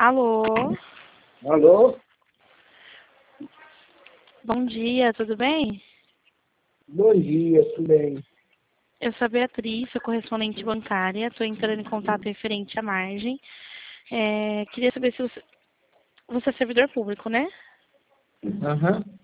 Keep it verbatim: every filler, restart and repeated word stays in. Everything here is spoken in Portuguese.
Alô? Alô? Bom dia, tudo bem? Bom dia, tudo bem? Eu sou a Beatriz, sou correspondente bancária, estou entrando em contato referente à margem. É, queria saber se você, você é servidor público, né? Aham.